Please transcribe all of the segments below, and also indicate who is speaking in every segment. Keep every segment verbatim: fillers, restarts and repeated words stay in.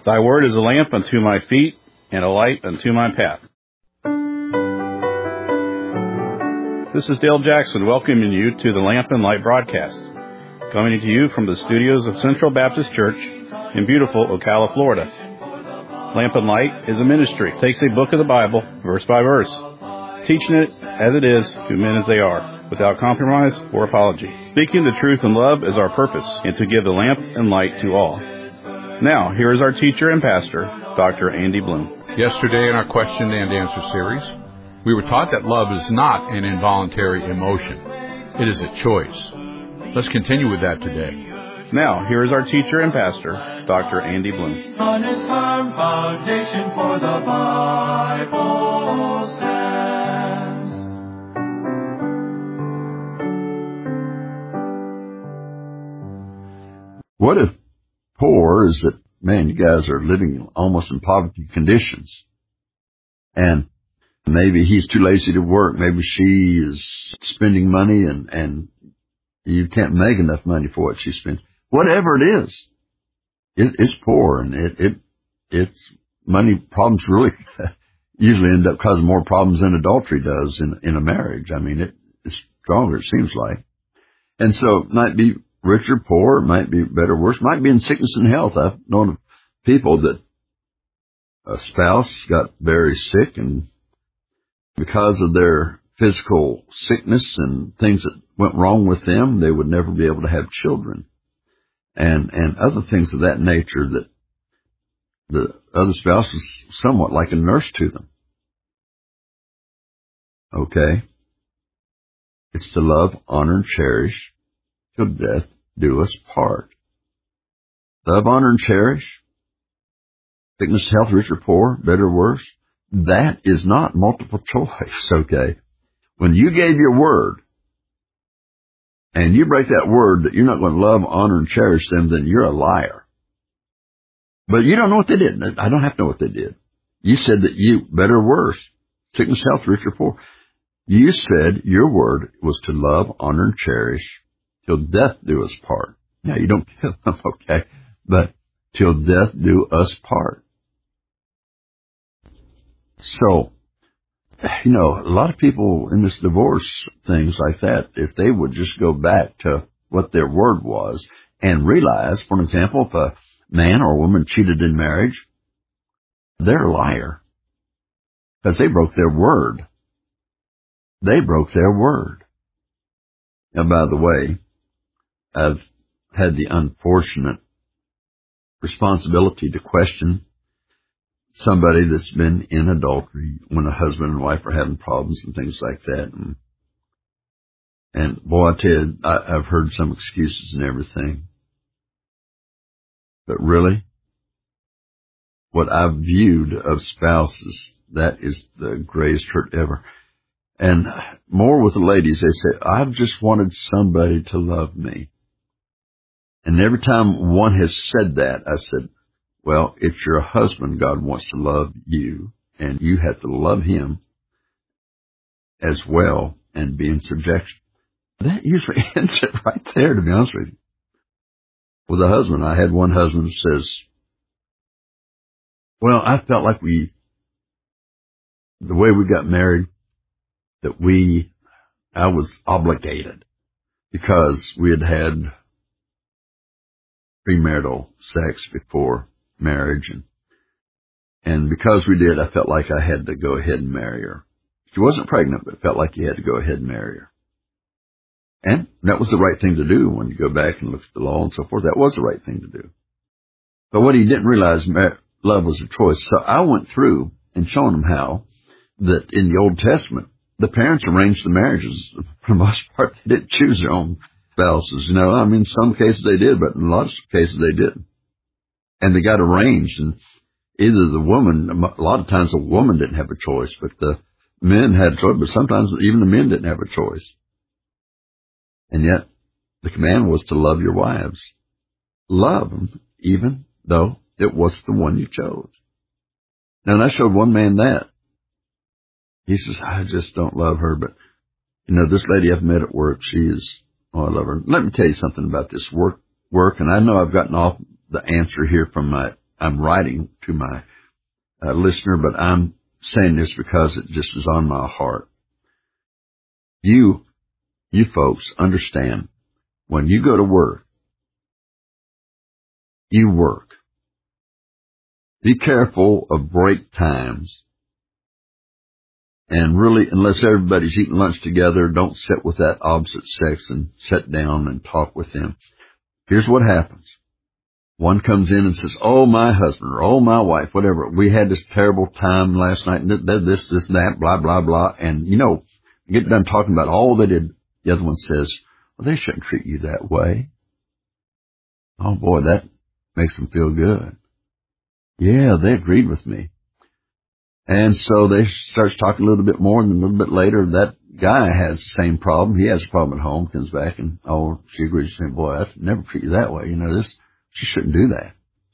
Speaker 1: Thy word is a lamp unto my feet and a light unto my path. This is Dale Jackson welcoming you to the Lamp and Light broadcast, coming to you from the studios of Central Baptist Church in beautiful Ocala, Florida. Lamp and Light is a ministry. It takes a book of the Bible, verse by verse, teaching it as it is to men as they are, without compromise or apology. Speaking the truth in love is our purpose, and to give the lamp and light to all. Now, here is our teacher and pastor, Doctor Andy Bloom.
Speaker 2: Yesterday in our question and answer series, we were taught that love is not an involuntary emotion. It is a choice. Let's continue with that today.
Speaker 1: Now, here is our teacher and pastor, Doctor Andy Bloom.
Speaker 3: On his firm foundation, for the Bible stands.
Speaker 4: What if poor is that, man, you guys are living almost in poverty conditions, and maybe he's too lazy to work, maybe she is spending money and, and you can't make enough money for what she spends. Whatever it is, it, it's poor, and it, it, it's money problems really usually end up causing more problems than adultery does in, in a marriage. I mean, it, it's stronger, it seems like. And so it might be rich or poor, might be better or worse, might be in sickness and health. I've known of people that a spouse got very sick, and because of their physical sickness and things that went wrong with them, they would never be able to have children. And, and other things of that nature, that the other spouse was somewhat like a nurse to them. Okay? It's to love, honor, and cherish till death do us part. Love, honor, and cherish. Sickness, health, rich or poor, better or worse. That is not multiple choice, okay? When you gave your word, and you break that word that you're not going to love, honor, and cherish them, then you're a liar. But you don't know what they did. I don't have to know what they did. You said that you, better or worse, sickness, health, rich or poor. You said your word was to love, honor, and cherish till death do us part. Now, you don't kill them, okay? But till death do us part. So, you know, a lot of people in this divorce, things like that, if they would just go back to what their word was and realize, for example, if a man or a woman cheated in marriage, they're a liar because they broke their word. They broke their word. And by the way, I've had the unfortunate responsibility to question somebody that's been in adultery when a husband and wife are having problems and things like that. And, and boy, I tell you, I, I've heard some excuses and everything. But really, what I've viewed of spouses, that is the greatest hurt ever. And more with the ladies, they say, I've just wanted somebody to love me. And every time one has said that, I said, well, if you're a husband, God wants to love you, and you have to love him as well and be in subjection. That usually ends it right there, to be honest with you. With a husband, I had one husband who says, well, I felt like we, the way we got married, that we, I was obligated because we had had premarital sex before marriage, and and because we did, I felt like I had to go ahead and marry her. She wasn't pregnant, but it felt like you had to go ahead and marry her. And that was the right thing to do when you go back and look at the law and so forth. That was the right thing to do. But what he didn't realize, love was a choice. So I went through and showing him how that in the Old Testament, the parents arranged the marriages. For the most part, they didn't choose their own spouses. You know, I mean, in some cases they did, but in a lot of cases they didn't. And they got arranged, and either the woman, a lot of times the woman didn't have a choice, but the men had a choice, but sometimes even the men didn't have a choice. And yet, the command was to love your wives. Love them, even though it was the one you chose. Now, and I showed one man that. He says, I just don't love her, but, you know, this lady I've met at work, she is, oh, I love her. Let me tell you something about this work, work, and I know I've gotten off the answer here from my I'm writing to my uh, listener, but I'm saying this because it just is on my heart. You, you folks understand, when you go to work, you work. Be careful of break times. And really, unless everybody's eating lunch together, don't sit with that opposite sex and sit down and talk with them. Here's what happens. One comes in and says, oh, my husband, or oh, my wife, whatever. We had this terrible time last night, and this, this, that, blah, blah, blah. And, you know, you get done talking about all they did. The other one says, well, they shouldn't treat you that way. Oh, boy, that makes them feel good. Yeah, they agreed with me. And so they starts talking a little bit more, and a little bit later, that guy has the same problem. He has a problem at home, comes back, and, oh, she agrees with him. Boy, I never treat you that way. You know, this, she shouldn't do that.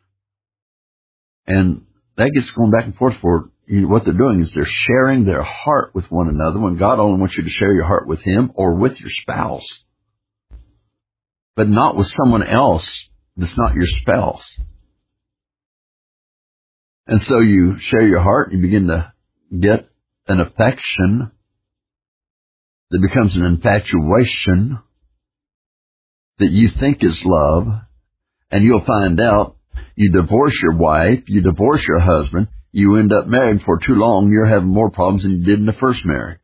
Speaker 4: And that gets going back and forth for you know, what they're doing is they're sharing their heart with one another when God only wants you to share your heart with Him or with your spouse, but not with someone else that's not your spouse. And so you share your heart, and you begin to get an affection that becomes an infatuation that you think is love, and you'll find out you divorce your wife, you divorce your husband, you end up married for too long, you're having more problems than you did in the first marriage.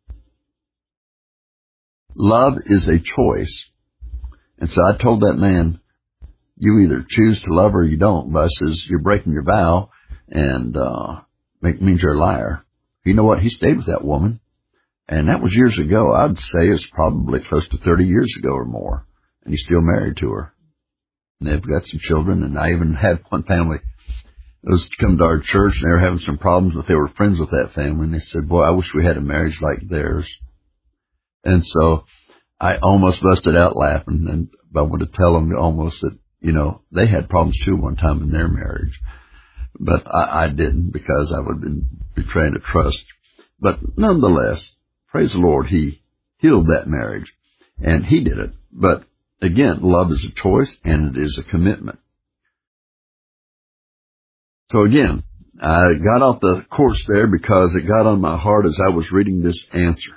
Speaker 4: Love is a choice. And so I told that man, you either choose to love her or you don't. But I says, you're breaking your vow. And uh make, means you're a liar. You know what? He stayed with that woman. And that was years ago. I'd say it's probably close to thirty years ago or more. And he's still married to her. And they've got some children. And I even had one family that was to come to our church, and they were having some problems, but they were friends with that family. And they said, boy, I wish we had a marriage like theirs. And so I almost busted out laughing. And I wanted to tell them almost that, you know, they had problems too one time in their marriage. But I, I didn't, because I would have been betraying a trust. But nonetheless, praise the Lord, He healed that marriage, and He did it. But again, love is a choice, and it is a commitment. So again, I got off the course there because it got on my heart as I was reading this answer.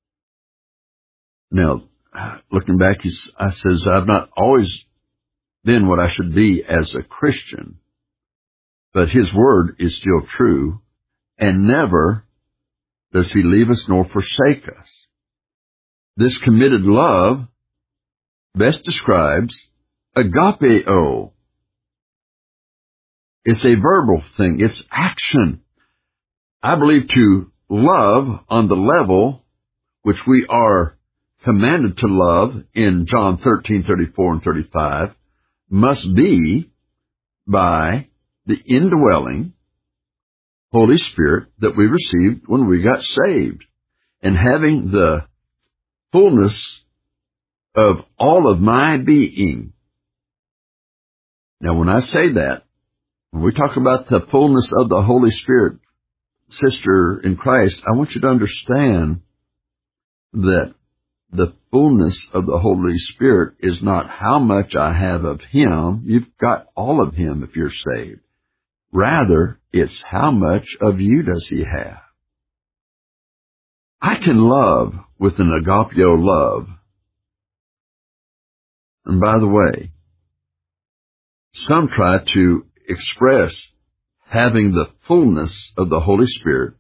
Speaker 4: Now, looking back, I says, I've not always been what I should be as a Christian, but His word is still true, and never does He leave us nor forsake us. This committed love best describes agapeo. It's a verbal thing. It's action. I believe to love on the level which we are commanded to love in John thirteen, thirty-four and thirty-five must be by the indwelling Holy Spirit that we received when we got saved, and having the fullness of all of my being. Now, when I say that, when we talk about the fullness of the Holy Spirit, sister in Christ, I want you to understand that the fullness of the Holy Spirit is not how much I have of Him. You've got all of Him if you're saved. Rather, it's how much of you does He have. I can love with an agapeo love. And by the way, some try to express having the fullness of the Holy Spirit,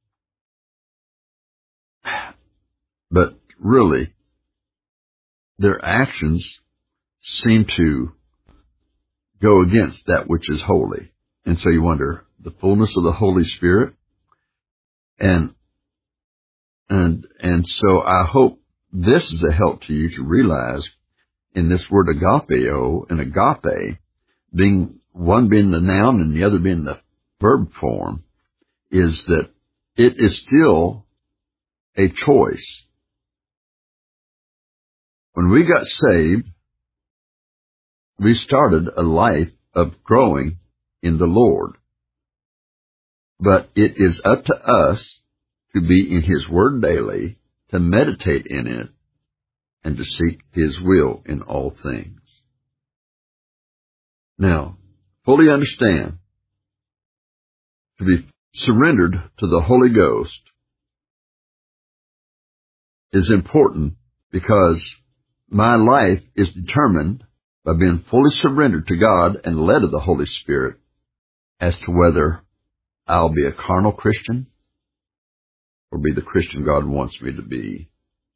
Speaker 4: but really, their actions seem to go against that which is holy. And so you wonder, the fullness of the Holy Spirit? And, and, and so I hope this is a help to you to realize in this word agapeo and agape, being one being the noun and the other being the verb form, is that it is still a choice. When we got saved, we started a life of growing in the Lord. But it is up to us to be in His Word daily, to meditate in it, and to seek His will in all things. Now, fully understand, to be surrendered to the Holy Ghost is important, because my life is determined by being fully surrendered to God and led of the Holy Spirit as to whether I'll be a carnal Christian or be the Christian God wants me to be.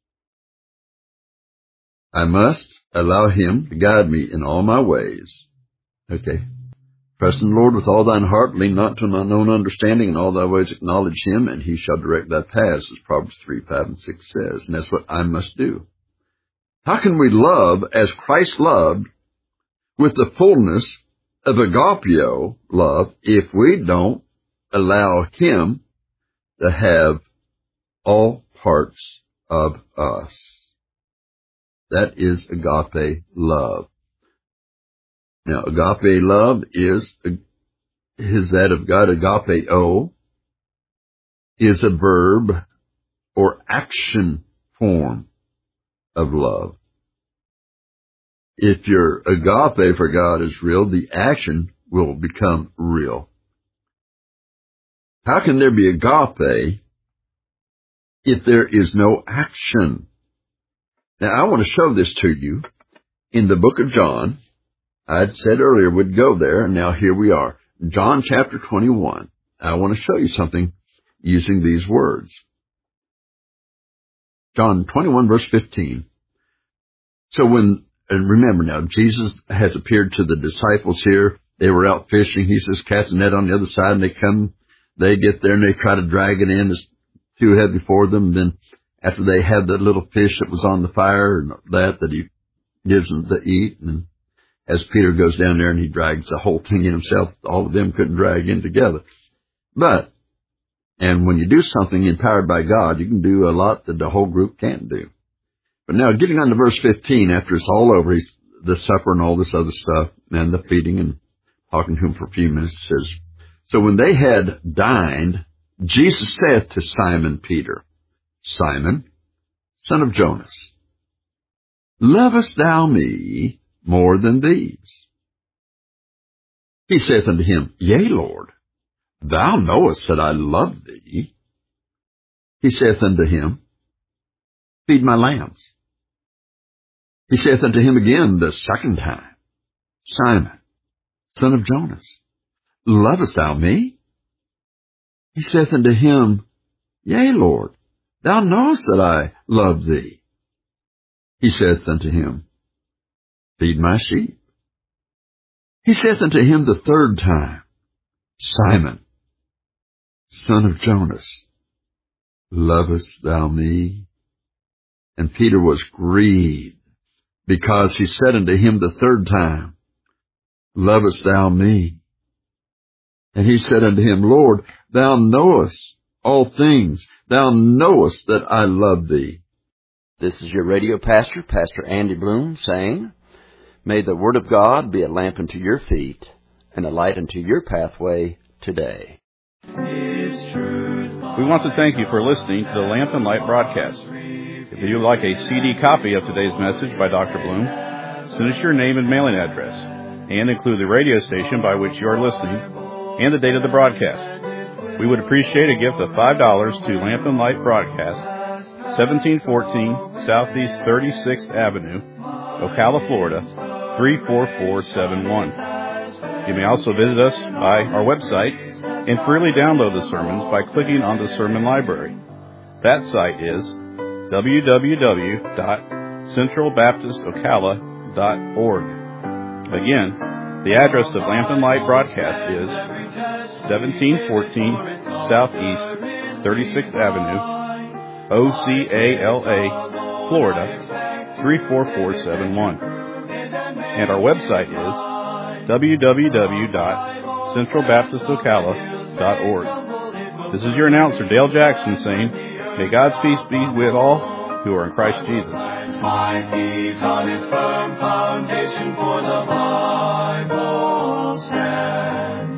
Speaker 4: I must allow Him to guide me in all my ways. Okay. Trust in the Lord with all thine heart, lean not to thine own understanding, in all thy ways acknowledge Him, and He shall direct thy paths, as Proverbs three, five, and six says. And that's what I must do. How can we love as Christ loved with the fullness of agapeo love if we don't allow Him to have all parts of us? That is agape love. Now, agape love is, is that of God. Agapeo is a verb or action form of love. If your agape for God is real, the action will become real. How can there be agape if there is no action? Now, I want to show this to you in the book of John. I'd said earlier we'd go there, and now here we are. John chapter twenty-one. I want to show you something using these words. John twenty-one, verse fifteen. So when, and remember now, Jesus has appeared to the disciples here. They were out fishing. He says, cast a net on the other side, and they come, they get there, and they try to drag it in. It's too heavy for them. And then after they had the little fish that was on the fire, and that, that he gives them to eat, and as Peter goes down there and he drags the whole thing in himself, all of them couldn't drag in together. But, and when you do something empowered by God, you can do a lot that the whole group can't do. But now, getting on to verse fifteen, after it's all over, he's, the supper and all this other stuff, and the feeding and talking to him for a few minutes, says, so when they had dined, Jesus saith to Simon Peter, Simon, son of Jonas, lovest thou me more than these? He saith unto him, Yea, Lord, thou knowest that I love thee. He saith unto him, Feed my lambs. He saith unto him again the second time, Simon, son of Jonas, lovest thou me? He saith unto him, Yea, Lord, thou knowest that I love thee. He saith unto him, Feed my sheep. He saith unto him the third time, Simon, son of Jonas, lovest thou me? And Peter was grieved, because he said unto him the third time, Lovest thou me? And he said unto him, Lord, thou knowest all things. Thou knowest that I love thee.
Speaker 5: This is your radio pastor, Pastor Andy Bloom, saying, May the Word of God be a lamp unto your feet and a light unto your pathway today.
Speaker 1: We want to thank you for listening to the Lamp and Light broadcast. If you would like a C D copy of today's message by Doctor Bloom, send us your name and mailing address, and include the radio station by which you are listening and the date of the broadcast. We would appreciate a gift of five dollars to Lamp and Light Broadcast, seventeen fourteen Southeast thirty-sixth Avenue, Ocala, Florida, three four four seven one. You may also visit us by our website and freely download the sermons by clicking on the Sermon Library. That site is w w w dot central baptist ocala dot org. Again, the address of Lamp and Light Broadcast is seventeen fourteen Southeast thirty-sixth Avenue, Ocala, Florida, three four four seven one. And our website is w w w dot central baptist ocala dot org. This is your announcer, Dale Jackson, saying, May God's peace be with all who are in Christ Jesus.
Speaker 3: My feet on its firm foundation, for the Bible stands.